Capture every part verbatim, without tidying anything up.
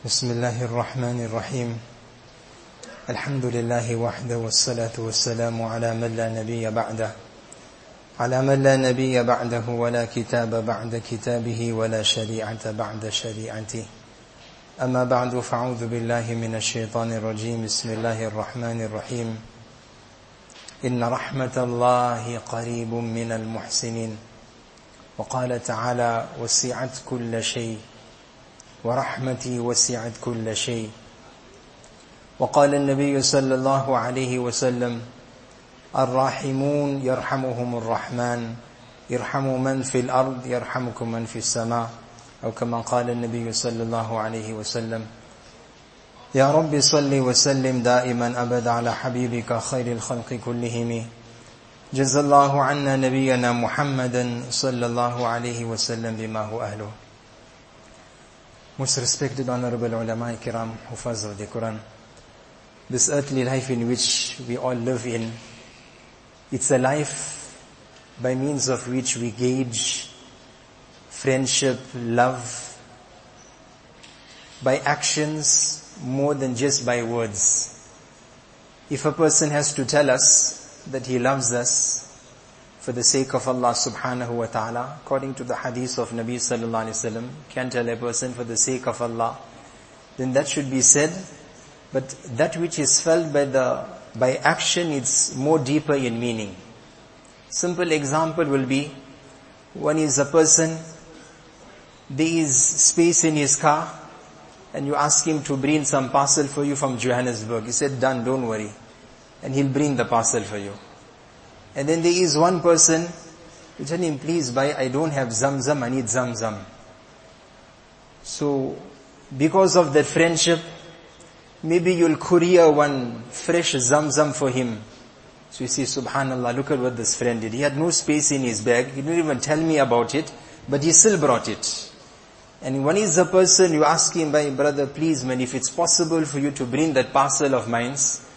بسم الله الرحمن الرحيم الحمد لله وحده والصلاة والسلام على من لا نبي بعده على من لا نبي بعده ولا كتاب بعد كتابه ولا شريعة بعد شريعته أما بعد فأعوذ بالله من الشيطان الرجيم بسم الله الرحمن الرحيم إن رحمة الله قريب من المحسنين وقال تعالى وسعت كل شيء ورحمتي وسعت كل شيء وقال النبي صلى الله عليه وسلم الراحمون يرحمهم الرحمن يرحموا من في الأرض يرحمكم من في السماء أو كما قال النبي صلى الله عليه وسلم يا رب صل وسلم دائما أبدا على حبيبك خير الخلق كلهم جزا الله عنا نبينا محمدا صلى الله عليه وسلم بما هو أهله. Most respected, honorable ulama kiram, hufaz of the Quran. This earthly life in which we all live in, it's a life by means of which we gauge friendship, love, by actions more than just by words. If a person has to tell us that he loves us for the sake of Allah subhanahu wa ta'ala, according to the hadith of Nabi sallallahu alayhi wa sallam, can tell a person for the sake of Allah, then that should be said. But that which is felt by the by action, it's more deeper in meaning. Simple example will be, one is a person, there is space in his car, and you ask him to bring some parcel for you from Johannesburg. He said, done, don't worry. And he'll bring the parcel for you. And then there is one person, you tell him, please buy, I don't have Zamzam, I need Zamzam. So, because of that friendship, maybe you'll courier one fresh Zamzam for him. So you see, subhanallah, look at what this friend did. He had no space in his bag, he didn't even tell me about it, but he still brought it. And one is a person, you ask him, by brother, please man, if it's possible for you to bring that parcel of mine.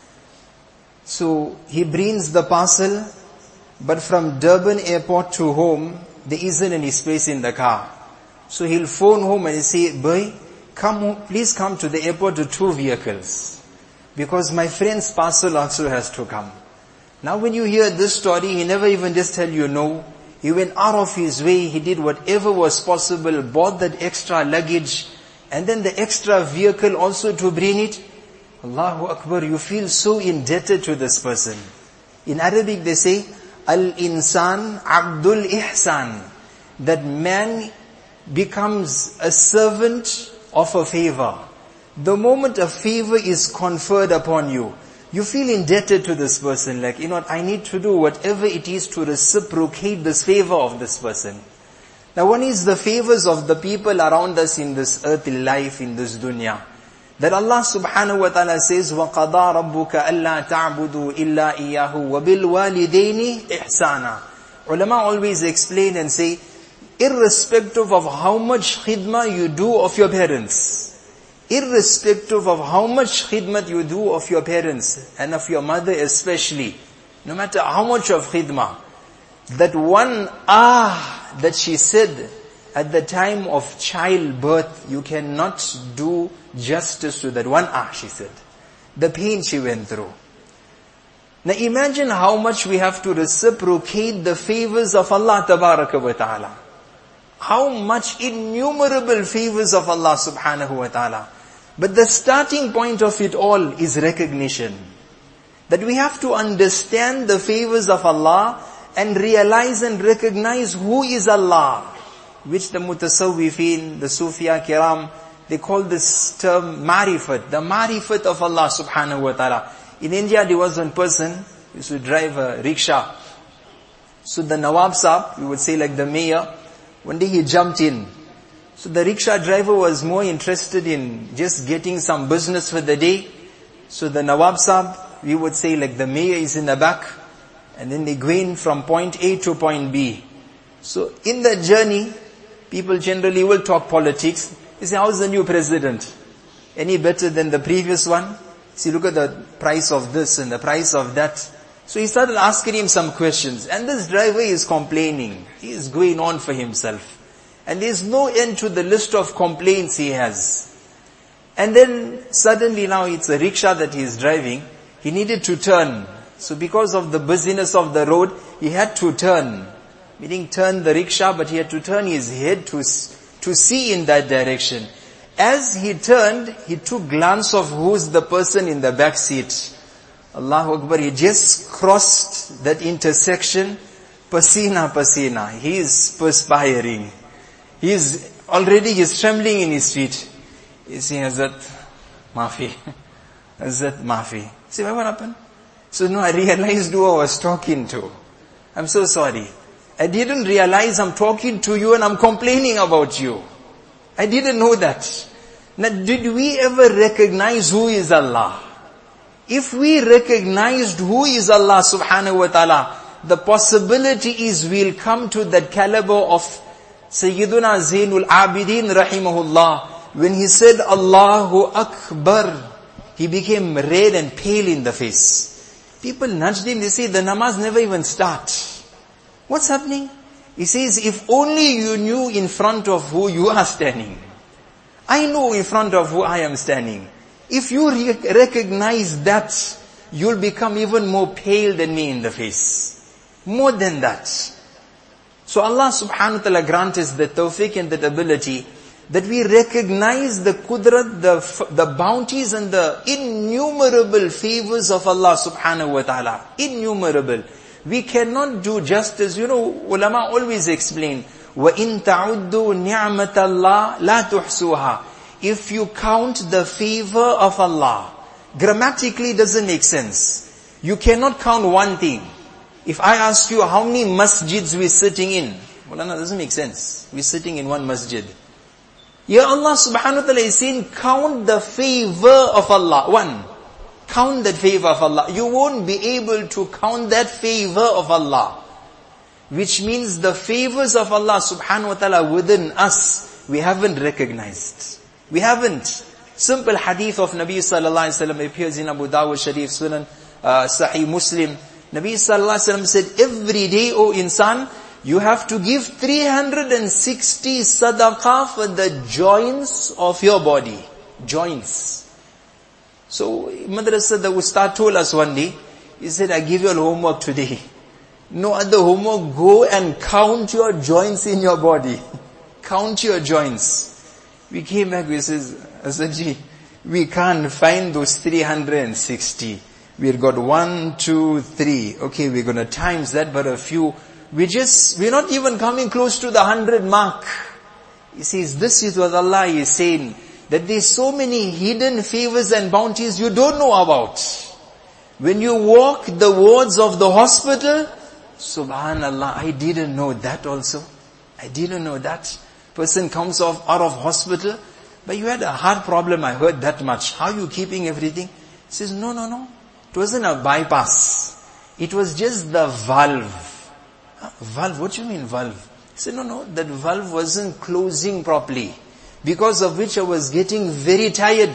So he brings the parcel, but from Durban airport to home, there isn't any space in the car. So he'll phone home and he'll say, boy, come home, please come to the airport to two vehicles, because my friend's parcel also has to come. Now when you hear this story, he never even just tell you no. He went out of his way, he did whatever was possible, bought that extra luggage, and then the extra vehicle also to bring it. Allahu Akbar, you feel so indebted to this person. In Arabic they say, Al-insan abdul ihsan, that man becomes a servant of a favor. The moment a favor is conferred upon you, you feel indebted to this person, like, you know what, I need to do whatever it is to reciprocate this favor of this person. Now one is the favors of the people around us in this earthly life, in this dunya, that Allah subhanahu wa ta'ala says, وَقَضَى رَبُّكَ أَلَّا تَعْبُدُوا إِلَّا إِيَّاهُ وَبِالْوَالِدَيْنِ إِحْسَانًا. Ulama always explain and say, irrespective of how much khidmah you do of your parents, irrespective of how much khidmat you do of your parents, and of your mother especially, no matter how much of khidmah, that one ah that she said at the time of childbirth, you cannot do justice to that one ah she said. The pain she went through. Now imagine how much we have to reciprocate the favors of Allah tabaraka wa ta'ala. How much innumerable favors of Allah subhanahu wa ta'ala. But the starting point of it all is recognition. That we have to understand the favors of Allah and realize and recognize who is Allah. Which the mutasawwifin, the Sufiya kiram, they call this term marifat, the marifat of Allah subhanahu wa ta'ala. In India there was one person, who used to drive a rickshaw. So the Nawab Saab, we would say like the mayor, one day he jumped in. So the rickshaw driver was more interested in just getting some business for the day. So the Nawab Saab, we would say like the mayor is in the back, and then they go in from point A to point B. So in the journey, people generally will talk politics. They say, how's the new president? Any better than the previous one? See, look at the price of this and the price of that. So he started asking him some questions. And this driver is complaining. He is going on for himself. And there's no end to the list of complaints he has. And then suddenly now it's a rickshaw that he is driving. He needed to turn. So because of the busyness of the road, he had to turn. Meaning turn the rickshaw, but he had to turn his head to, to see in that direction. As he turned, he took glance of who's the person in the back seat. Allahu Akbar, he just crossed that intersection. Pasina, pasina. He is perspiring. He is already, he is trembling in his feet. He's saying, Hazrat, maafi. Hazrat, maafi. See, what happened? So no, I realized who I was talking to. I'm so sorry. I didn't realize I'm talking to you and I'm complaining about you. I didn't know that. Now, did we ever recognize who is Allah? If we recognized who is Allah subhanahu wa ta'ala, the possibility is we'll come to that caliber of Sayyiduna Zainul Abidin rahimahullah. When he said Allahu Akbar, he became red and pale in the face. People nudged him, they say the namaz never even starts. What's happening? He says, if only you knew in front of who you are standing. I know in front of who I am standing. If you re- recognize that, you'll become even more pale than me in the face. More than that. So Allah subhanahu wa ta'ala grant us the tawfiq and that ability that we recognize the qudrat, the, the bounties and the innumerable favors of Allah subhanahu wa ta'ala. Innumerable. We cannot do justice. You know, ulama always explain, وَإِن تَعُدُّوا نِعْمَةَ اللَّهِ لَا تُحْسُوهَا. If you count the favor of Allah, grammatically doesn't make sense. You cannot count one thing. If I ask you how many masjids we're sitting in, well, no, doesn't make sense. We're sitting in one masjid. Here Allah subhanahu wa ta'ala is saying, count the favor of Allah. One. Count that favor of Allah. You won't be able to count that favor of Allah. Which means the favors of Allah subhanahu wa ta'ala within us, we haven't recognized. We haven't. Simple hadith of Nabi sallallahu alayhi wa sallam appears in Abu Dawud Sharif, Sunan, uh, Sahih Muslim. Nabi sallallahu alayhi wa sallam said, every day, O insan, you have to give three hundred sixty sadaqah for the joints of your body. Joints. So, Madrasa, the Ustad told us one day, he said, I give you all homework today. No other homework, go and count your joints in your body. Count your joints. We came back, we says, Asadji, we can't find those three hundred sixty. We've got one, two, three. Okay, we're going to times that, but a few. We just, we're not even coming close to the hundred mark. He says, this is what Allah is saying, that there's so many hidden favors and bounties you don't know about. When you walk the wards of the hospital, subhanallah, I didn't know that also. I didn't know that. Person comes off out of hospital, but you had a heart problem, I heard that much. How are you keeping everything? He says, no, no, no. It wasn't a bypass. It was just the valve. Valve, what do you mean valve? He said, no, no, that valve wasn't closing properly. Because of which I was getting very tired.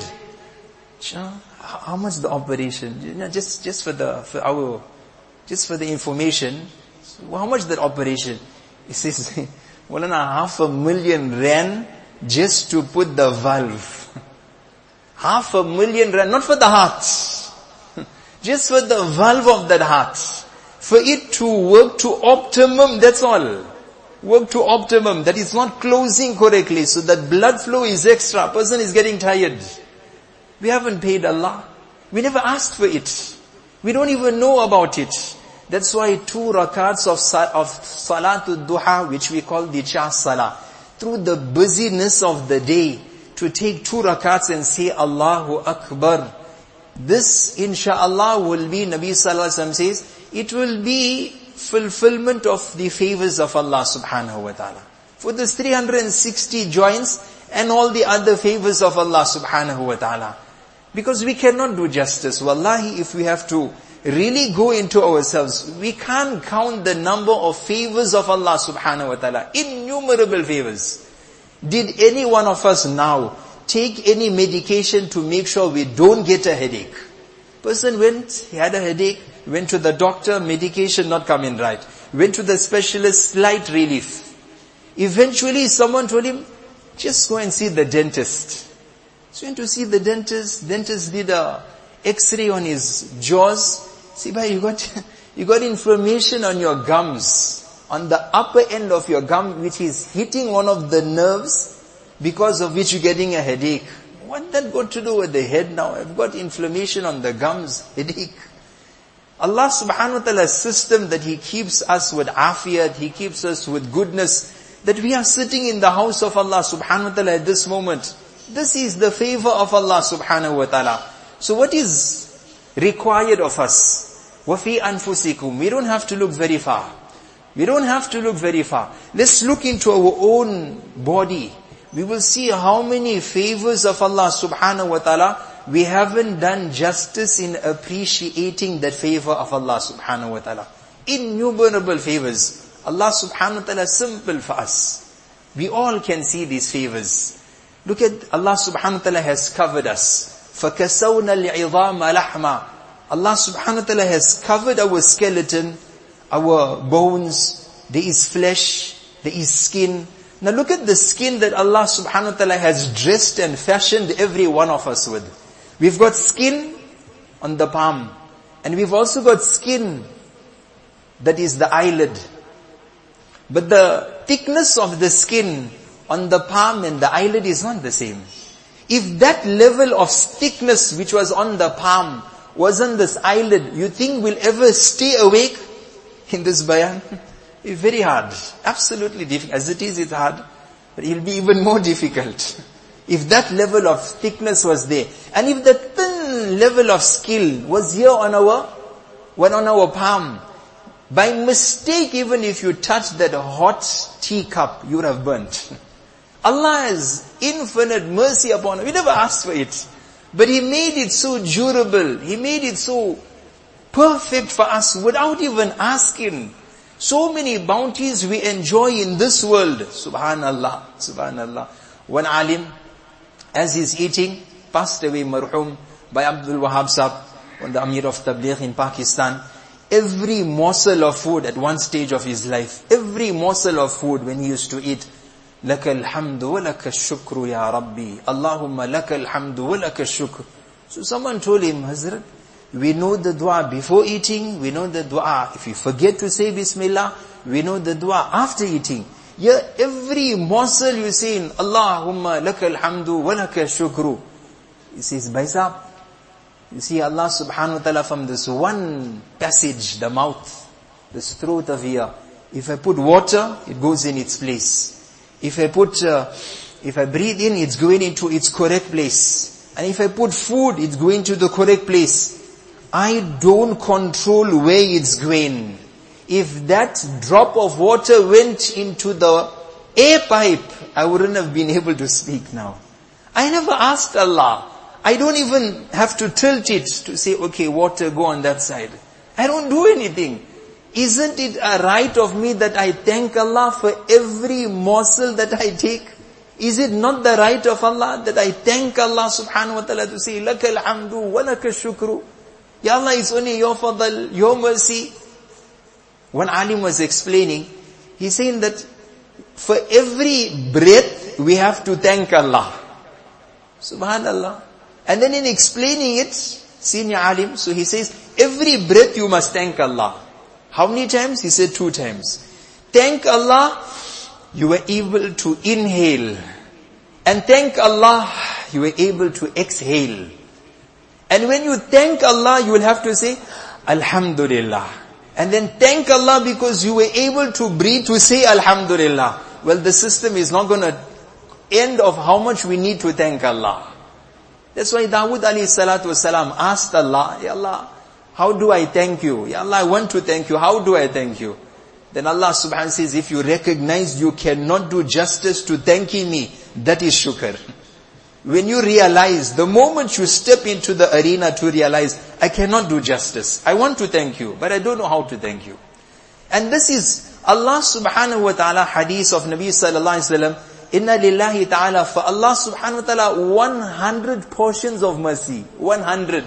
How much the operation? You know, just, just for the, for our, just for the information. So how much that operation? He says, one and a half a million rand just to put the valve. Half a million rand, not for the heart. Just for the valve of that heart. For it to work to optimum, that's all. Work to optimum, that is not closing correctly, so that blood flow is extra, person is getting tired. We haven't paid Allah. We never asked for it. We don't even know about it. That's why two rakats of, of Salatul Duha, which we call the Cha Salah, through the busyness of the day, to take two rakats and say Allahu Akbar. This, insha'Allah, will be, Nabi Sallallahu Alaihi Wasallam says, it will be fulfillment of the favors of Allah subhanahu wa ta'ala. For this three hundred sixty joints and all the other favors of Allah subhanahu wa ta'ala. Because we cannot do justice. Wallahi, if we have to really go into ourselves, we can't count the number of favors of Allah subhanahu wa ta'ala. Innumerable favors. Did any one of us now take any medication to make sure we don't get a headache? Person went, he had a headache, went to the doctor, medication not coming right. Went to the specialist, slight relief. Eventually someone told him, just go and see the dentist. So he went to see the dentist. Dentist did a x-ray on his jaws. See, bhai, you got, you got inflammation on your gums, on the upper end of your gum, which is hitting one of the nerves, because of which you're getting a headache. What that got to do with the head now? I've got inflammation on the gums, headache. Allah subhanahu wa ta'ala's system that He keeps us with afiyat, He keeps us with goodness, that we are sitting in the house of Allah subhanahu wa ta'ala at this moment. This is the favor of Allah subhanahu wa ta'ala. So what is required of us? وَفِي أَنفُسِكُمْ. We don't have to look very far. We don't have to look very far. Let's look into our own body. We will see how many favors of Allah subhanahu wa ta'ala we haven't done justice in appreciating that favor of Allah subhanahu wa ta'ala. Innumerable favors. Allah subhanahu wa ta'ala simple for us. We all can see these favors. Look at Allah subhanahu wa ta'ala has covered us. فَكَسَوْنَا الْعِظَامَ لَحْمًا. Allah subhanahu wa ta'ala has covered our skeleton, our bones. There is flesh, there is skin. Now look at the skin that Allah subhanahu wa ta'ala has dressed and fashioned every one of us with. We've got skin on the palm. And we've also got skin that is the eyelid. But the thickness of the skin on the palm and the eyelid is not the same. If that level of thickness which was on the palm was on this eyelid, you think we'll ever stay awake in this bayan? It's very hard. Absolutely difficult. As it is, it's hard. But it will be even more difficult. If that level of thickness was there. And if the thin level of skill was here on our, when on our palm, by mistake, even if you touch that hot teacup, you would have burnt. Allah has infinite mercy upon us. We never asked for it. But He made it so durable. He made it so perfect for us without even asking. So many bounties we enjoy in this world. Subhanallah, Subhanallah. One alim, as he's eating, passed away marhum by Abdul Wahab Sahib, on the Amir of Tabligh in Pakistan. Every morsel of food at one stage of his life, every morsel of food when he used to eat, لَكَ الْحَمْدُ وَلَكَ الشُّكْرُ يَا رَبِّي اللَّهُمَّ لَكَ الْحَمْدُ وَلَكَ الشُّكْرُ. So someone told him, Hazrat, we know the dua before eating, we know the dua if you forget to say Bismillah, we know the dua after eating. Yeah, every morsel you say in Allahumma lakal hamdu wa lakal shukru. He says, Baisab, you see Allah subhanahu wa ta'ala from this one passage, the mouth, this throat of here. If I put water, it goes in its place. If I put, uh, if I breathe in, it's going into its correct place. And if I put food, it's going to the correct place. I don't control where it's going. If that drop of water went into the air pipe, I wouldn't have been able to speak now. I never asked Allah. I don't even have to tilt it to say, okay, water, go on that side. I don't do anything. Isn't it a right of me that I thank Allah for every morsel that I take? Is it not the right of Allah that I thank Allah subhanahu wa ta'ala to say, Lakal hamdu wa lakal shukru. Ya Allah, it's only your fadl, your mercy. When Alim was explaining, he's saying that for every breath, we have to thank Allah. Subhanallah. And then in explaining it, senior Alim, so he says, every breath you must thank Allah. How many times? He said two times. Thank Allah, you were able to inhale. And thank Allah, you were able to exhale. And when you thank Allah, you will have to say, Alhamdulillah. And then thank Allah because you were able to breathe to say Alhamdulillah. Well, the system is not going to end of how much we need to thank Allah. That's why Dawood alayhi salatu wasalam asked Allah, Ya Allah, how do I thank you? Ya Allah, I want to thank you. How do I thank you? Then Allah subhanahu wa ta'ala says, if you recognize you cannot do justice to thanking me, that is shukr. When you realize, the moment you step into the arena to realize, I cannot do justice. I want to thank you, but I don't know how to thank you. And this is Allah subhanahu wa ta'ala hadith of Nabi sallallahu alayhi wa sallam. Inna lillahi ta'ala, for Allah subhanahu wa ta'ala, one hundred portions of mercy. one hundred.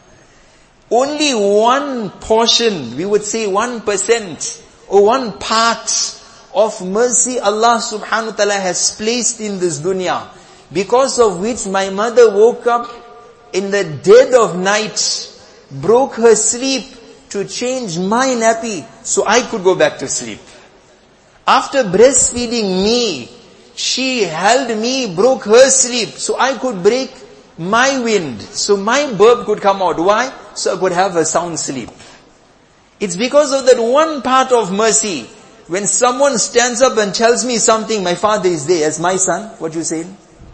Only one portion, we would say one percent, or one part of mercy Allah subhanahu wa ta'ala has placed in this dunya. because of which my mother woke up in the dead of night, broke her sleep to change my nappy so I could go back to sleep. After breastfeeding me, she held me, broke her sleep so I could break my wind, so my burp could come out. Why? So I could have a sound sleep. It's because of that one part of mercy. When someone stands up and tells me something, my father is there as my son, what you say?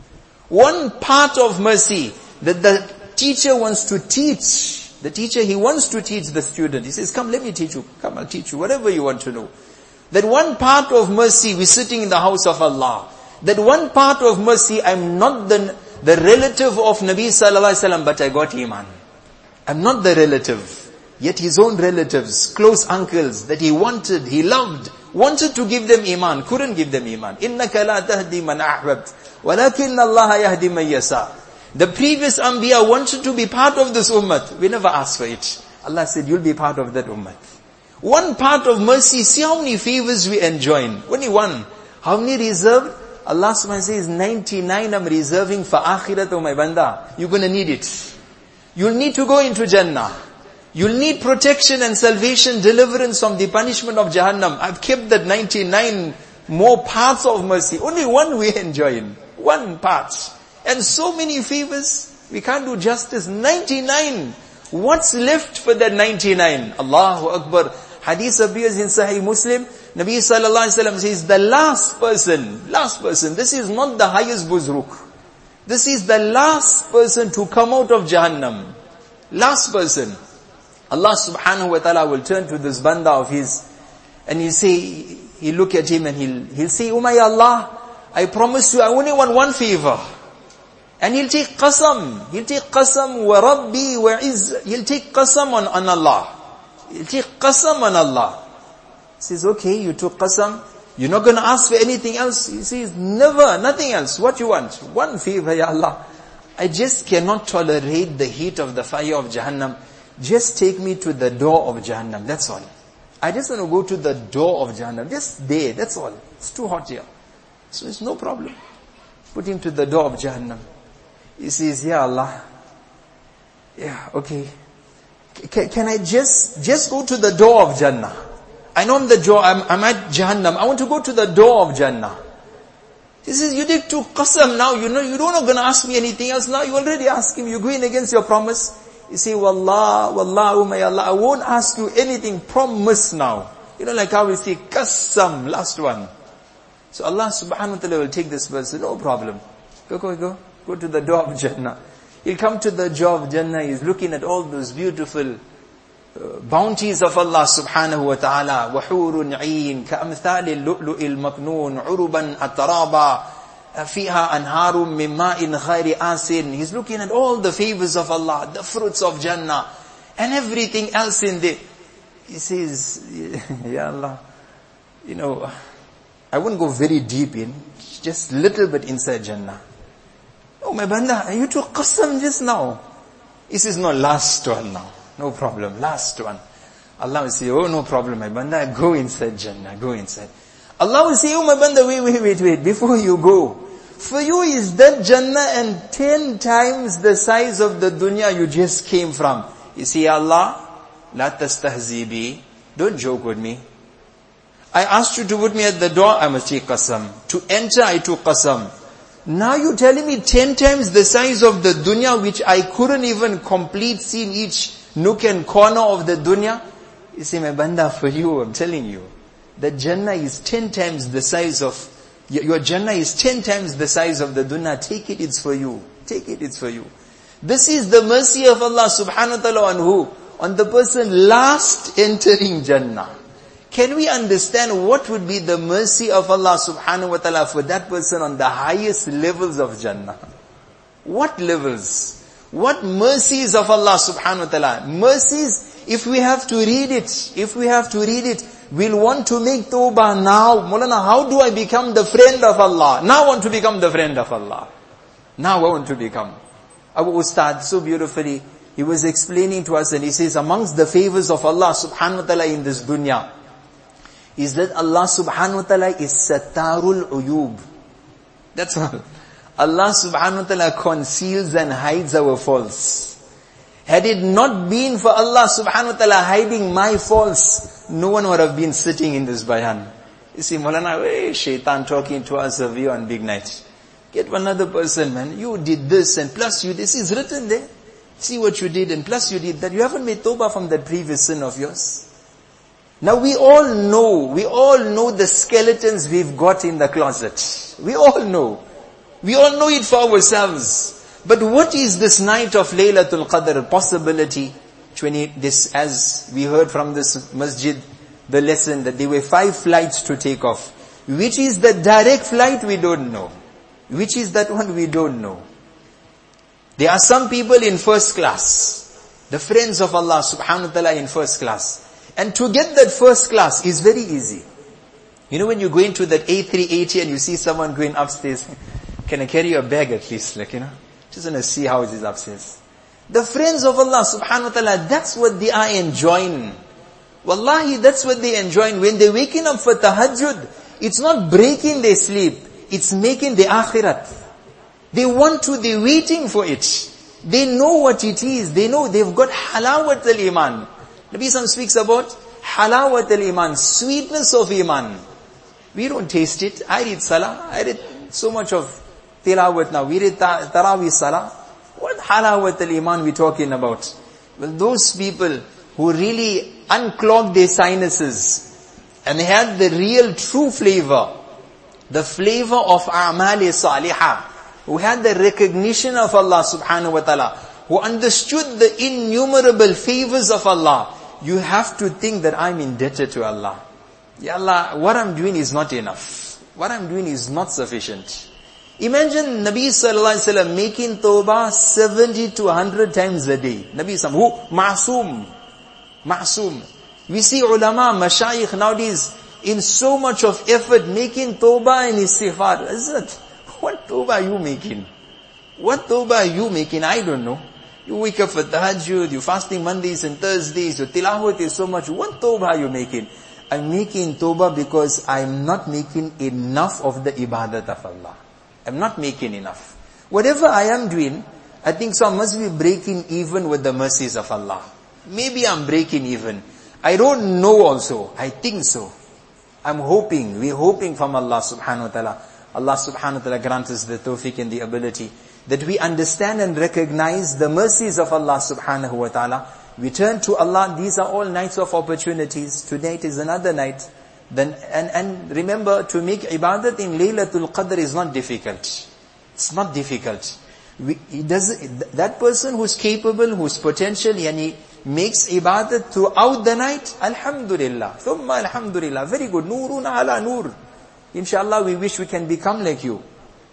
One part of mercy that the teacher wants to teach. The teacher, he wants to teach the student. He says, come, let me teach you. Come, I'll teach you whatever you want to know. That one part of mercy, we're sitting in the house of Allah. That one part of mercy, I'm not the, the relative of Nabi Sallallahu Alaihi Wasallam, but I got Iman. I'm not the relative. Yet his own relatives, close uncles that he wanted, he loved, wanted to give them Iman, couldn't give them Iman. إِنَّكَ لَا تَهْدِي مَنْ أَحْبَبْتَ وَلَكِنَّ اللَّهَ يَهْدِي مَنْ يَشَاءُ. The previous Anbiya wanted to be part of this ummah. We never asked for it. Allah said, you'll be part of that ummah. One part of mercy, see how many favors we enjoy. Only one. How many reserved? Allah subhanahu wa ta'ala says, ninety-nine I'm reserving for akhirat, oh my banda. You're gonna need it. You'll need to go into Jannah. You'll need protection and salvation, deliverance from the punishment of Jahannam. I've kept that ninety-nine more parts of mercy. Only one we enjoy. One part. And so many favors, we can't do justice. ninety-nine. What's left for that ninety-nine? Allahu Akbar. Hadith appears in Sahih Muslim. Nabi Sallallahu Alaihi Wasallam says, the last person, last person, this is not the highest buzruk. This is the last person to come out of Jahannam. Last person. Allah subhanahu wa ta'ala will turn to this banda of his and he'll say, he'll look at him and he'll, he'll say, Oh my Allah, I promise you I only want one favor. And he'll take qasam. He'll take qasam wa rabbi wa izz. He'll take qasam on, on Allah. He'll take qasam on Allah. He says, okay, you took qasam. You're not going to ask for anything else. He says, never, nothing else. What you want? One favor, Ya Allah. I just cannot tolerate the heat of the fire of Jahannam. Just take me to the door of Jahannam. That's all. I just want to go to the door of Jahannam. Just there. That's all. It's too hot here. So it's no problem. Put him to the door of Jahannam. He says, Ya Allah. Yeah, okay. Can, can I just, just go to the door of Jannah? I know I'm the door, I'm, I'm at Jahannam. I want to go to the door of Jannah. He says, you did two qasam now. You know, you don't going to ask me anything else now. You already asked him. You're going against your promise. You say, Wallah, Wallahu my Allah, I won't ask you anything, promise now. You know, like how we say, qasam, last one. So Allah subhanahu wa ta'ala will take this verse, no problem. Go, go, go. Go to the door of Jannah. He'll come to the door of Jannah, he's looking at all those beautiful uh, bounties of Allah subhanahu wa ta'ala. وَحُورٌ عِينٌ كَأَمْثَالِ اللُّؤْلُؤِ الْمَكْنُونَ عُرُبًا أَتَرَابًا فِيهَا أَنْهَارٌ مِّن مَّاءٍ غَيْرِ آسٍ. He's looking at all the favors of Allah, the fruits of Jannah, and everything else in there. He says, Ya Allah, you know, I wouldn't go very deep in, just little bit inside Jannah. Oh my banda, you took qasam just now. He says, no, last one now. No problem, last one. Allah will say, oh no problem my banda, go inside Jannah, go inside. Allah will say, oh my banda, wait, wait, wait, wait, before you go. For you is that Jannah and ten times the size of the dunya you just came from. You see, Allah, la tastahzi bi, don't joke with me. I asked you to put me at the door, I must take qasam. To enter, I took qasam. Now you're telling me ten times the size of the dunya, which I couldn't even complete, seeing each nook and corner of the dunya. You say, my banda, for you, I'm telling you, that Jannah is ten times the size of, your Jannah is ten times the size of the dunya. Take it, it's for you. Take it, it's for you. This is the mercy of Allah subhanahu wa ta'ala on who? On the person last entering Jannah. Can we understand what would be the mercy of Allah subhanahu wa ta'ala for that person on the highest levels of Jannah? What levels? What mercies of Allah subhanahu wa ta'ala? Mercies, if we have to read it, if we have to read it, we'll want to make tawbah now. Maulana, how do I become the friend of Allah? Now I want to become the friend of Allah. Now I want to become. Abu Ustad, so beautifully, he was explaining to us and he says, amongst the favors of Allah subhanahu wa ta'ala in this dunya, is that Allah subhanahu wa ta'ala is Sattarul Uyub. That's all. Allah subhanahu wa ta'ala conceals and hides our faults. Had it not been for Allah subhanahu wa ta'ala hiding my faults, no one would have been sitting in this bayan. You see, Maulana, hey, shaitan talking to us of you on big night. Get one other person, man. You did this and plus you, this is written there. See what you did and plus you did that. You haven't made tawbah from that previous sin of yours. Now we all know, we all know the skeletons we've got in the closet. We all know. We all know it for ourselves. But what is this night of Laylatul Qadr possibility? twenty, this, as we heard from this masjid, the lesson that there were five flights to take off. Which is the direct flight? We don't know. Which is that one? We don't know. There are some people in first class. The friends of Allah subhanahu wa ta'ala in first class. And to get that first class is very easy. You know when you go into that A three eighty and you see someone going upstairs, can I carry your bag at least? Like, you know, just want to see how it is upstairs. The friends of Allah subhanahu wa ta'ala, that's what they are enjoying. Wallahi, that's what they enjoying. When they're waking up for tahajjud, it's not breaking their sleep. It's making the akhirat. They want to, they're waiting for it. They know what it is. They know they've got halawat al-iman. Nabi Sam speaks about halawat al-iman, sweetness of iman. We don't taste it. I read salah. I read so much of tilawat now. We read tarawih salah. What halawat al-iman we talking about? Well, those people who really unclogged their sinuses and they had the real true flavor, the flavor of a'mal salihah, who had the recognition of Allah subhanahu wa ta'ala, who understood the innumerable favors of Allah, you have to think that I'm indebted to Allah. Ya Allah, what I'm doing is not enough. What I'm doing is not sufficient. Imagine Nabi sallallahu alaihi wasallam making tawbah seventy to one hundred times a day. Nabi sallallahu who? Ma'soom. Ma'soom. We see ulama, mashayikh nowadays in so much of effort making tawbah and istighfar. Is it? What tawbah are you making? What tawbah are you making? I don't know. You wake up for tahajjud, you're fasting Mondays and Thursdays, your tilawat is so much. What tawbah are you making? I'm making tawbah because I'm not making enough of the ibadat of Allah. I'm not making enough. Whatever I am doing, I think so I must be breaking even with the mercies of Allah. Maybe I'm breaking even. I don't know also. I think so. I'm hoping, we're hoping from Allah subhanahu wa ta'ala. Allah subhanahu wa ta'ala grant us the tawfiq and the ability that we understand and recognize the mercies of Allah subhanahu wa ta'ala. We turn to Allah. These are all nights of opportunities. Tonight is another night. Then, and, and remember, to make ibadat in Laylatul Qadr is not difficult. It's not difficult. We, he does, that person who's capable, who's potential, yani, makes ibadat throughout the night, alhamdulillah. Thumma alhamdulillah. Very good. Nurun ala nur. Inshallah, we wish we can become like you.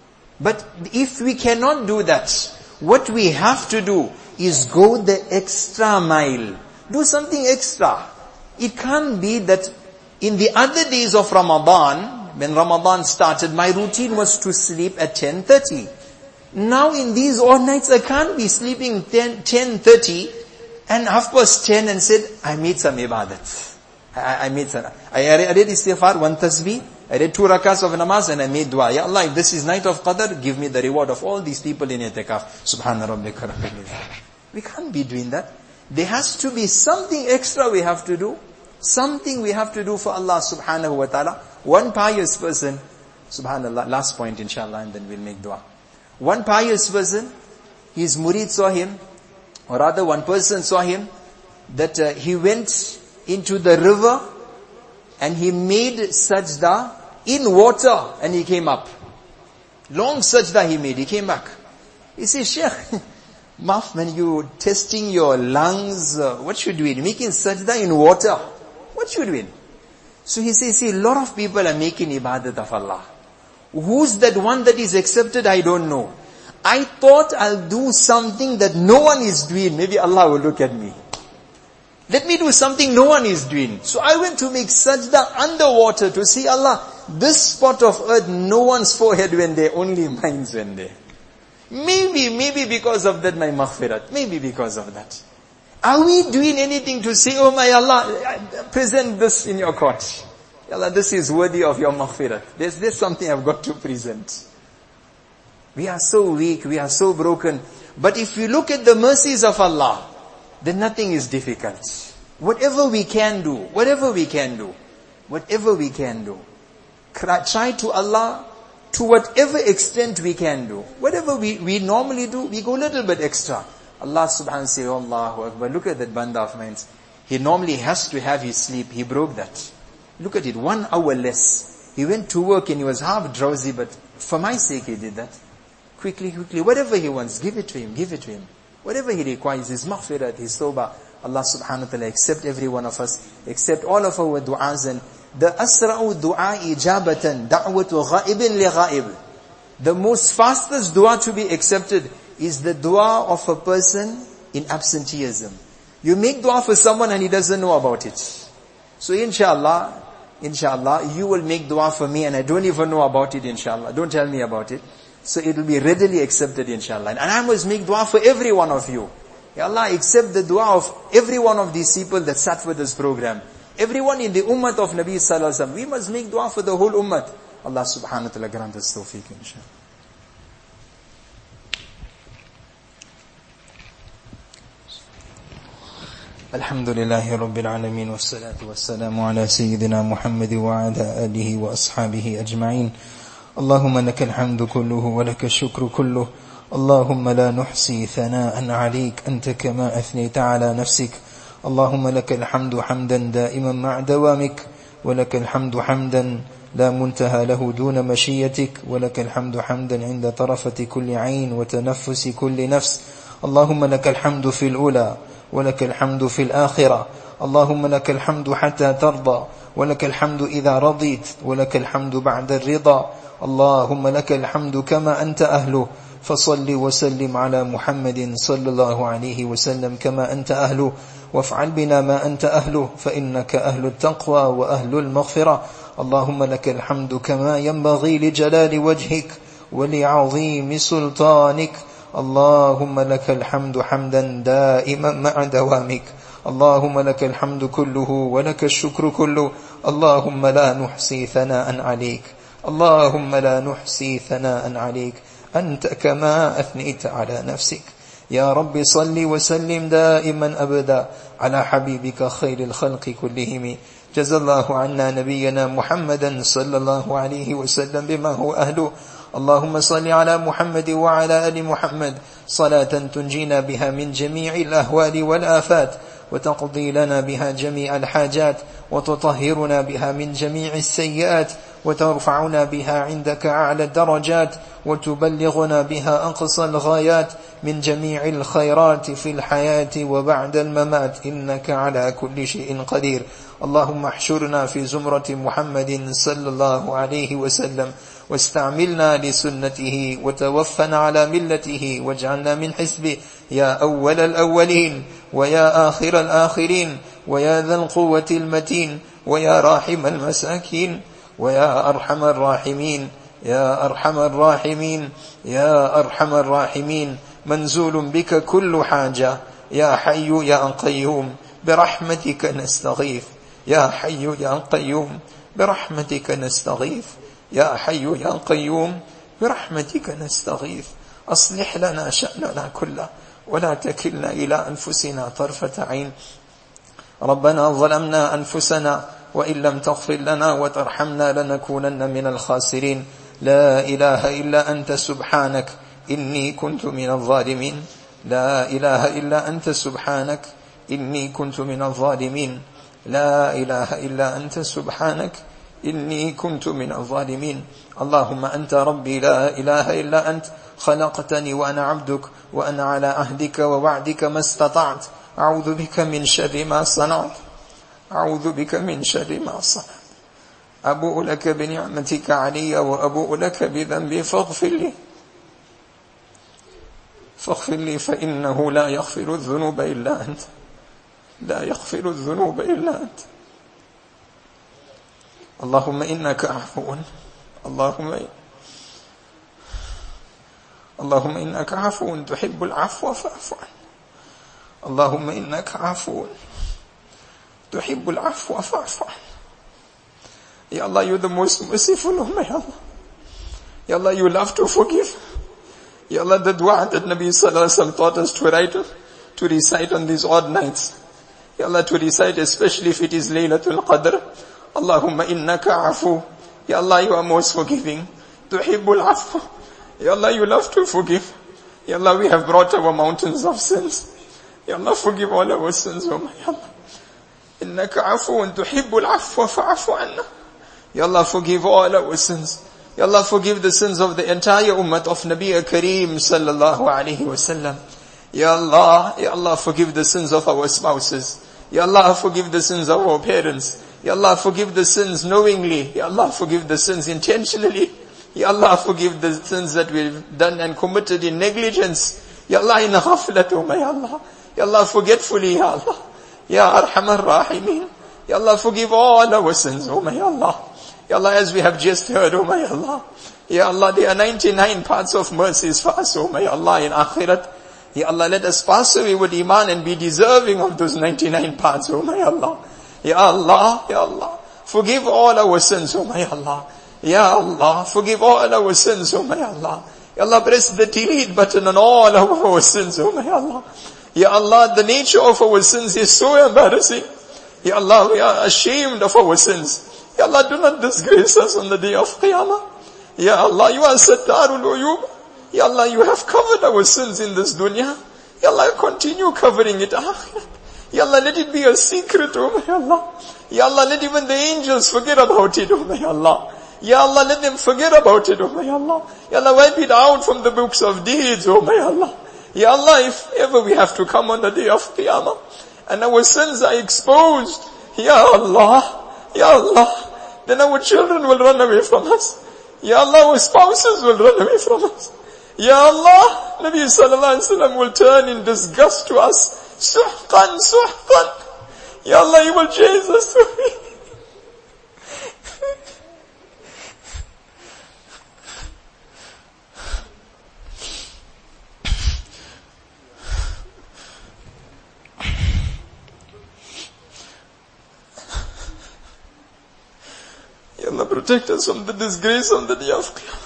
But if we cannot do that, what we have to do is go the extra mile. Do something extra. It can't be that in the other days of Ramadan, when Ramadan started, my routine was to sleep at ten thirty. Now in these odd nights, I can't be sleeping ten thirty and half past ten and said, I made some ibadat. I, I made some. I, I read istighfar, one tasbih. I read two rakats of namaz and I made dua. Ya Allah, if this is night of Qadr, give me the reward of all these people in itikaf. Subhana rabbika rabbil izzati. We can't be doing that. There has to be something extra we have to do. Something we have to do for Allah subhanahu wa ta'ala. One pious person, subhanallah, last point inshallah, and then we'll make dua. One pious person, his murid saw him, or rather one person saw him, that uh, he went into the river and he made sajda in water and he came up. Long sajda he made, he came back. He says, Sheikh, Maf, when you testing your lungs, uh, what you doing? Making sajda in water. What you doing? So he says, see, a lot of people are making ibadat of Allah. Who's that one that is accepted? I don't know. I thought I'll do something that no one is doing. Maybe Allah will look at me. Let me do something no one is doing. So I went to make sajda underwater to see Allah. This spot of earth, no one's forehead went there, only mine's went there. Maybe, maybe because of that my maghfirat. Maybe because of that. Are we doing anything to say, oh my Allah, present this in your court. Allah, this is worthy of your maghfirat. There's, there's something I've got to present. We are so weak, we are so broken. But if you look at the mercies of Allah, then nothing is difficult. Whatever we can do, whatever we can do, whatever we can do, try to Allah to whatever extent we can do. Whatever we, we normally do, we go a little bit extra. Allah subhanahu wa ta'ala says, Allahu Akbar, look at that banda of mine. He normally has to have his sleep. He broke that. Look at it, one hour less. He went to work and he was half drowsy, but for my sake he did that. Quickly, quickly, whatever he wants, give it to him, give it to him. Whatever he requires, his maghfirat, his tawbah, Allah subhanahu wa ta'ala accept every one of us, accept all of our du'as. And the asra'u du'a ijabatan, da'watu ghaibin li ghaib. The most fastest dua to be accepted is the dua of a person in absenteeism. You make dua for someone and he doesn't know about it. So inshallah, inshallah, you will make dua for me and I don't even know about it, inshallah. Don't tell me about it. So it will be readily accepted, inshallah. And I must make dua for every one of you. Ya Allah, accept the dua of every one of these people that sat for this program. Everyone in the ummah of Nabi sallallahu alaihi wasallam. We must make dua for the whole ummah. Allah subhanahu wa ta'ala grant us tawfiq, inshallah. الحمد لله رب العالمين والصلاة والسلام على سيدنا محمد وعلى آله وأصحابه أجمعين. اللهم لك الحمد كله ولك الشكر كله. اللهم لا نحصي ثناء عليك أنت كما أثنيت على نفسك. اللهم لك الحمد حمدا دائما مع دوامك، ولك الحمد حمدا لا منتهى له دون مشيتك، ولك الحمد حمدا عند طرفة كل عين وتنفس كل نفس. اللهم لك الحمد في الأولى ولك الحمد في الآخرة. اللهم لك الحمد حتى ترضى، ولك الحمد إذا رضيت، ولك الحمد بعد الرضا. اللهم لك الحمد كما أنت أهله، فصل وسلم على محمد صلى الله عليه وسلم كما أنت أهله، وافعل بنا ما أنت أهله، فإنك أهل التقوى وأهل المغفرة. اللهم لك الحمد كما ينبغي لجلال وجهك ولعظيم سلطانك. اللهم لك الحمد حمدا دائما مع دوامك. اللهم لك الحمد كله ولك الشكر كله. اللهم لا نحصي ثناء عليك، اللهم لا نحصي ثناء عليك أنت كما أثنيت على نفسك. يا رب صل وسلم دائما أبدا على حبيبك خير الخلق كلهم. جزا الله عنا نبينا محمدا صلى الله عليه وسلم بما هو أهله. اللهم صل على محمد وعلى آل محمد صلاة تنجينا بها من جميع الأهوال والآفات، وتقضي لنا بها جميع الحاجات، وتطهرنا بها من جميع السيئات، وترفعنا بها عندك أعلى الدرجات، وتبلغنا بها أقصى الغايات من جميع الخيرات في الحياة وبعد الممات، إنك على كل شيء قدير. اللهم احشرنا في زمرة محمد صلى الله عليه وسلم، واستعملنا لسنته، وتوفنا على ملته، واجعلنا من حزبه. يا أول الأولين ويا آخر الآخرين، ويا ذا القوة المتين، ويا راحم المساكين، ويا أرحم الراحمين، يا أرحم الراحمين، يا أرحم الراحمين. منزول بك كل حاجة. يا حي يا قيوم برحمتك نستغيث. يا حي يا قيوم برحمتك نستغيث. يا حي يا قيوم برحمتك نستغيث. أصلح لنا شأننا كله، ولا تكلنا إلى أنفسنا طرفة عين. ربنا ظلمنا أنفسنا، وإن لم تغفر لنا وترحمنا لنكونن من الخاسرين. لا إله إلا أنت سبحانك إني كنت من الظالمين. لا إله إلا أنت سبحانك إني كنت من الظالمين. لا إله إلا أنت سبحانك إني كنت من الظالمين. اللهم أنت ربي لا إله إلا أنت، خلقتني وأنا عبدك، وأنا على عهدك ووعدك ما استطعت. أعوذ بك من شر ما صنعت، أعوذ بك من شر ما صنعت. أبوء لك بنعمتك علي وأبوء لك بذنبي فاغفر لي فاغفر لي فإنه لا يغفر الذنوب إلا أنت، لا يغفر الذنوب إلا أنت. اللهم إنك عفو، اللهم اللهم إنك عفو تحب العفو فاعف عنه. اللهم إنك عفو تحب العفو فاعف عنه. Ya Allah, you're the most merciful of my Allah. Ya Allah, you love to forgive. Ya Allah, the dua that Nabi Sallallahu Alaihi Wasallam taught us to write, to recite on these odd nights. Ya Allah, to recite especially if it is Laylatul Qadr. Allahumma innaka afu. Ya Allah, you are most forgiving. Tuhibbul afu. Ya Allah, you love to forgive. Ya Allah, we have brought our mountains of sins. Ya Allah, forgive all our sins, oh my Allah. Innaka afuun tuhibbul afwa fa'afu anna. Ya Allah, forgive all our sins. Ya Allah, forgive the sins of the entire ummah of Nabi Kareem sallallahu alayhi wa sallam. Ya Allah, Ya Allah, forgive the sins of our spouses. Ya Allah, forgive the sins of our parents. Ya Allah, forgive the sins knowingly. Ya Allah, forgive the sins intentionally. Ya Allah, forgive the sins that we've done and committed in negligence. Ya Allah, in ghaflat, oh my Allah. Ya Allah, forgetfully, Ya Allah. Ya Arhamar Rahimin. Ya Allah, forgive all our sins, oh my Allah. Ya Allah, as we have just heard, oh my Allah. Ya Allah, there are ninety-nine parts of mercies for us, oh my Allah, in Akhirat. Ya Allah, let us pass away with Iman and be deserving of those ninety-nine parts, oh my Allah. Ya Allah, Ya Allah, forgive all our sins, oh my Allah. Ya Allah, forgive all our sins, oh my Allah. Ya Allah, press the delete button on all of our sins, oh my Allah. Ya Allah, the nature of our sins is so embarrassing. Ya Allah, we are ashamed of our sins. Ya Allah, do not disgrace us on the day of Qiyamah. Ya Allah, you are Sattarul Uyub. Ya Allah, you have covered our sins in this dunya. Ya Allah, continue covering it. Ya Allah, let it be a secret, oh my Allah. Ya Allah, let even the angels forget about it, oh my Allah. Ya Allah, let them forget about it, oh my Allah. Ya Allah, wipe it out from the books of deeds, oh my Allah. Ya Allah, if ever we have to come on the day of Qiyamah, and our sins are exposed, Ya Allah, Ya Allah, then our children will run away from us. Ya Allah, our spouses will run away from us. Ya Allah, Nabi Sallallahu Alaihi Wasallam will turn in disgust to us. Suhqan, suhqan. Ya Allah, He will chase us away. Ya Allah, protect us from the disgrace on the day of Qiyamah.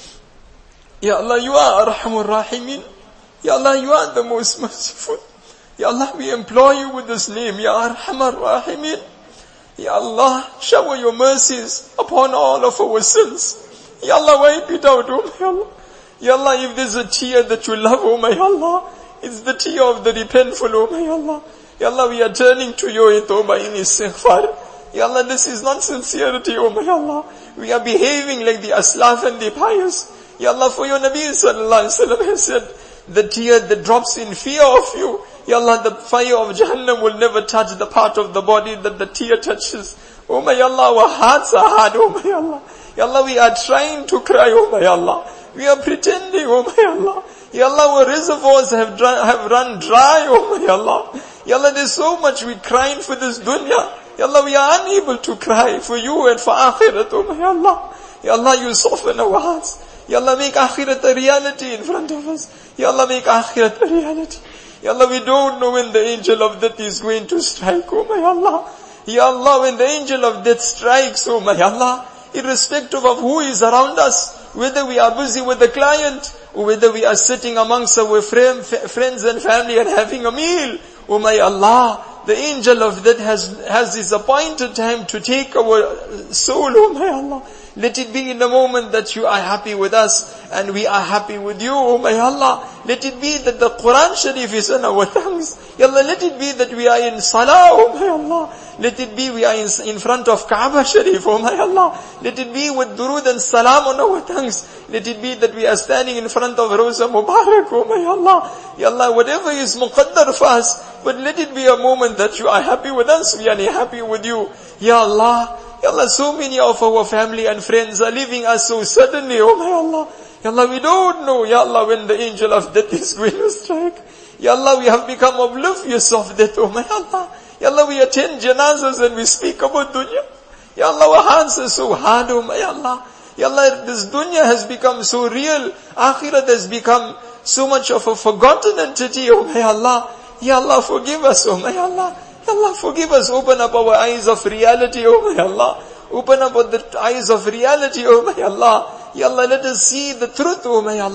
Ya Allah, you are Arhamur Rahimin. Ya Allah, you are the most merciful. Ya Allah, we implore you with this name, Ya Arhamar Rahimin. Ya Allah, shower your mercies upon all of our sins. Ya Allah, wipe it out, oh my Allah. Ya Allah, if there's a tear that you love, oh my Allah, it's the tear of the repentful, oh my Allah. Ya Allah, we are turning to you in tawbah, in istighfar. Ya Allah, this is not sincerity, oh my Allah. We are behaving like the aslaf and the pious. Ya Allah, for your Nabi Sallallahu Alaihi Wasallam has said, the tear that drops in fear of you, Ya Allah, the fire of Jahannam will never touch the part of the body that the tear touches. Oh my Allah, our hearts are hard, oh my Allah. Ya Allah, we are trying to cry, oh my Allah. We are pretending, oh my Allah. Ya Allah, our reservoirs have, dry, have run dry, oh my Allah. Ya Allah, there's so much we're crying for this dunya. Ya Allah, we are unable to cry for you and for akhirat, oh my Allah. Ya Allah, you soften our hearts. Ya Allah, make akhirat a reality in front of us. Ya Allah, make akhirat a reality. Ya Allah, we don't know when the angel of death is going to strike, oh my Allah. Ya Allah, when the angel of death strikes, oh my Allah, irrespective of who is around us, whether we are busy with the client, or whether we are sitting amongst our friend, friends and family and having a meal, oh my Allah, the angel of death has, has his appointed time to take our soul, oh my Allah. Let it be in the moment that you are happy with us and we are happy with you, oh my Allah. Let it be that the Quran Sharif is on our tongues. Ya Allah, let it be that we are in Salah, oh my Allah. Let it be we are in, in front of Kaaba Sharif, oh my Allah. Let it be with Durood and Salam on our tongues. Let it be that we are standing in front of Rosa Mubarak, oh my Allah. Ya Allah, whatever is muqaddar for us, but let it be a moment that you are happy with us, we are happy with you. Ya Allah, Ya Allah, so many of our family and friends are leaving us so suddenly, oh my Allah. Ya Allah, we don't know, Ya Allah, when the angel of death is going to strike. Ya Allah, we have become oblivious of death, oh my Allah. Ya Allah, we attend janazas and we speak about dunya. Ya Allah, our hands are so hard, oh my Allah. Ya Allah, this dunya has become so real. Akhirat has become so much of a forgotten entity, oh my Allah. Ya Allah, forgive us, oh my Allah. Ya Allah, forgive us. Open up our eyes of reality, oh my Allah. Open up the eyes of reality, oh my Allah. Ya Allah, let us see the truth, oh my Allah.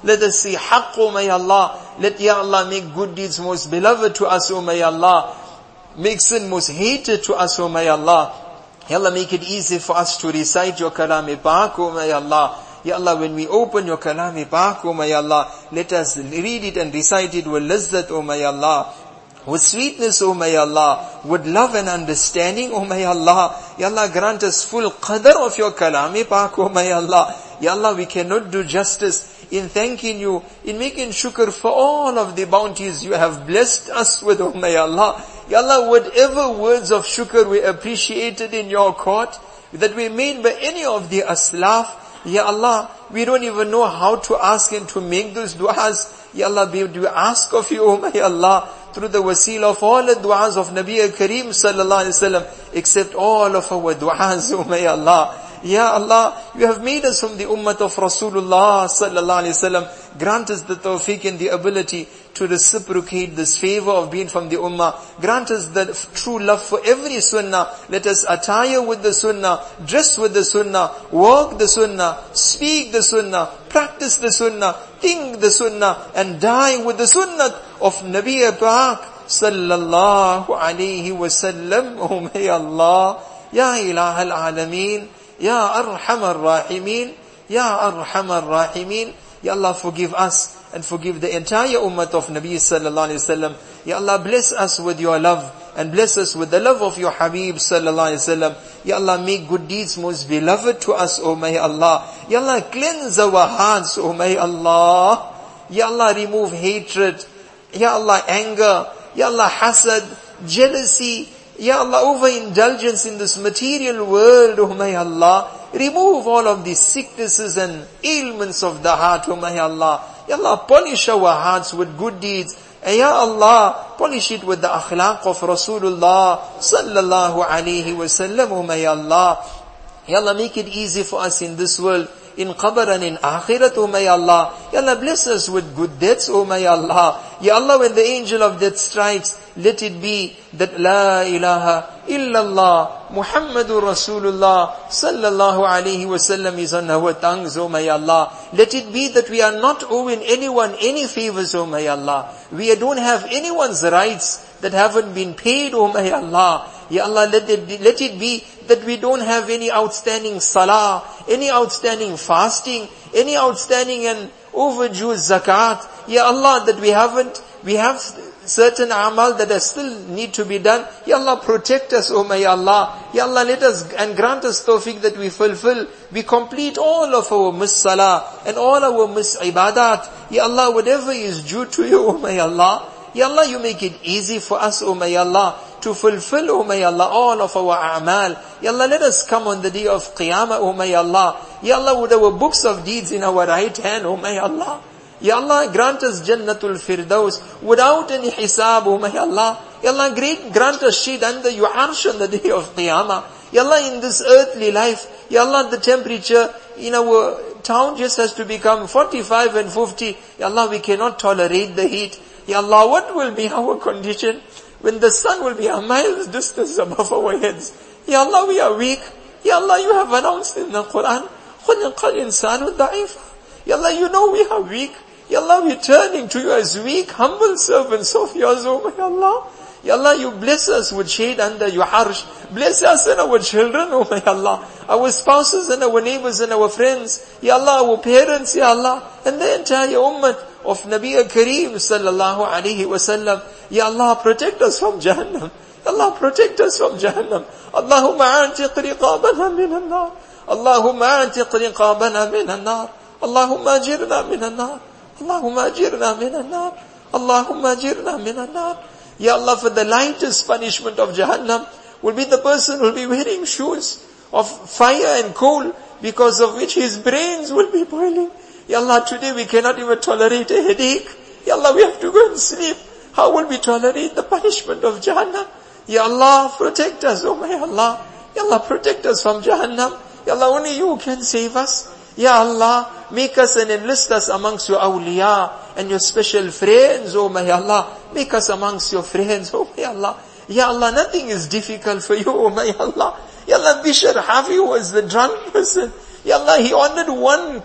Let us see haqq, O may Allah. Let, Ya Allah, make good deeds most beloved to us, O may Allah. Make sin most hated to us, O may Allah. Ya Allah, make it easy for us to recite your kalam-e-Pak, O may Allah. Ya Allah, when we open your kalam-e-Pak, O may Allah, let us read it and recite it with lazzat, O may Allah. With sweetness, O may Allah. With love and understanding, O may Allah. Ya Allah, grant us full qadr of your kalam-e-Pak, O may Allah. Ya Allah, we cannot do justice in thanking you, in making shukr for all of the bounties you have blessed us with, O may Allah. Ya Allah, whatever words of shukr we appreciated in your court, that we made by any of the aslaf, Ya Allah, we don't even know how to ask and to make those du'as. Ya Allah, we do ask of you, O may Allah, through the wasila of all the du'as of Nabi Kareem sallallahu alayhi wa sallam, accept all of our du'as, O may Allah. Ya Allah, you have made us from the ummah of Rasulullah sallallahu alayhi wa sallam. Grant us the tawfiq and the ability to reciprocate this favor of being from the ummah. Grant us the true love for every sunnah. Let us attire with the sunnah, dress with the sunnah, walk the sunnah, speak the sunnah, practice the sunnah, think the sunnah, and die with the sunnah of Nabi Pak sallallahu alayhi wa sallam. Oh may Allah, Ya Ilah al-Alameen, Ya Arham al-Rahimin, Ya Arham al-Rahimin. Ya Allah, forgive us and forgive the entire ummah of Nabi sallallahu alayhi wa sallam. Ya Allah, bless us with your love and bless us with the love of your Habib sallallahu alayhi wa sallam. Ya Allah, make good deeds most beloved to us, O may Allah. Ya Allah, cleanse our hearts, O may Allah. Ya Allah, remove hatred. Ya Allah, anger. Ya Allah, hasad, jealousy. Ya Allah, overindulgence in this material world, O may Allah. Remove all of these sicknesses and ailments of the heart, O may Allah. Ya Allah, polish our hearts with good deeds. And Ya Allah, polish it with the akhlaq of Rasulullah sallallahu alayhi wa sallam, O may Allah. Ya Allah, make it easy for us in this world, in qabr and in akhirat, O may Allah. Ya Allah, bless us with good deeds, O may Allah. Ya Allah, when the angel of death strikes, let it be that La ilaha illallah Muhammadur Rasulullah sallallahu alayhi wa sallam is on our tongues, O may Allah. Let it be that we are not owing anyone any favors, O may Allah. We don't have anyone's rights that haven't been paid, O may Allah. Ya Allah, let it, let it be that we don't have any outstanding salah, any outstanding fasting, any outstanding and overdue zakat. Ya Allah, that we haven't, we have certain amal that are still need to be done. Ya Allah, protect us, O may Allah. Ya Allah, let us and grant us tawfiq that we fulfill, we complete all of our mis-salah and all our mis-ibadat. Ya Allah, whatever is due to you, O may Allah. Ya Allah, you make it easy for us, O may Allah, to fulfill, O may Allah, all of our a'mal. Ya Allah, let us come on the day of Qiyamah, O may Allah. Ya Allah, with our books of deeds in our right hand, O may Allah. Ya Allah, grant us Jannatul Firdaus without any hisab, O may Allah. Ya Allah, great, grant us shade under your arsh on the day of Qiyamah. Ya Allah, in this earthly life, Ya Allah, the temperature in our town just has to become forty-five and fifty. Ya Allah, we cannot tolerate the heat. Ya Allah, what will be our condition when the sun will be a mile's distance above our heads? Ya Allah, we are weak. Ya Allah, you have announced in the Quran, خُلِقَ الْإِنسَانُ ضَعِيفًا. Ya Allah, you know we are weak. Ya Allah, we are turning to you as weak, humble servants of yours, O my Allah. Ya Allah, you bless us with shade under your arsh. Bless us and our children, O my Allah. Our spouses and our neighbors and our friends. Ya Allah, our parents, Ya Allah. And the entire ummah of Nabi Kareem sallallahu alayhi wa sallam. Ya Allah, protect us from Jahannam. Ya Allah, protect us from Jahannam. Allahumma antiq riqabana minan nar. Allahumma antiq riqabana minan nar. Allahumma ajirna minan nar. Allahumma ajirna minan nar. Allahumma ajirna minan nar. Ya Allah, for the lightest punishment of Jahannam will be the person who will be wearing shoes of fire and coal, because of which his brains will be boiling. Ya Allah, today we cannot even tolerate a headache. Ya Allah, we have to go and sleep. How will we tolerate the punishment of Jahannam? Ya Allah, protect us, oh my Allah. Ya Allah, protect us from Jahannam. Ya Allah, only you can save us. Ya Allah, make us and enlist us amongst your awliya and your special friends, oh my Allah. Make us amongst your friends, oh my Allah. Ya Allah, nothing is difficult for you, oh my Allah. Ya Allah, Bishr Hafi was the drunk person. Ya Allah, he ordered one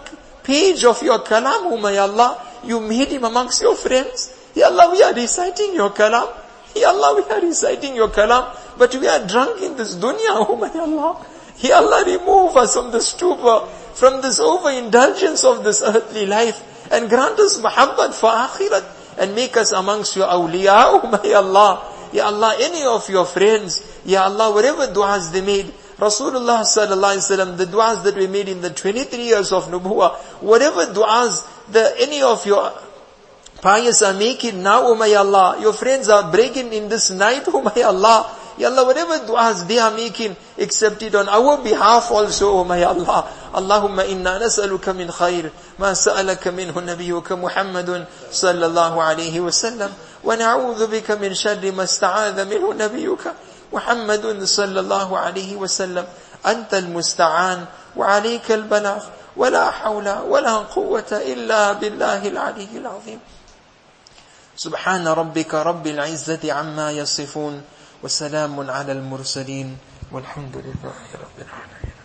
page of your kalam, oh my Allah, you made him amongst your friends. Ya Allah, we are reciting your kalam. Ya Allah, we are reciting your kalam, but we are drunk in this dunya, oh my Allah. Ya Allah, remove us from this stupor, from this overindulgence of this earthly life, and grant us muhabbat for akhirat, and make us amongst your awliya, oh my Allah. Ya Allah, any of your friends, Ya Allah, whatever du'as they made, Rasulullah sallallahu alaihi wasallam, the du'as that we made in the twenty-three years of Nubuwah, whatever du'as the any of your pious are making now, oh my Allah, your friends are breaking in this night, oh my Allah. Ya Allah, whatever du'as they are making, accept it on our behalf also, oh my Allah. Allahumma inna nas'aluka min khair, ma sa'alaka minhu nabiyyuka Muhammadun sallallahu alayhi wa sallam, wa na'udhu bika min sharri ma sta'adha minhu nabiyyuka Muhammadun sallallahu alayhi wa sallam. Anta al-musta'an, wa alayka al-balagh, wa la hawla, wa la quwwata illa billahi al-aliyyi al-azim. Subhana rabbika rabbil izzati amma yasifun. وسلام على المرسلين والحمد لله رب العالمين.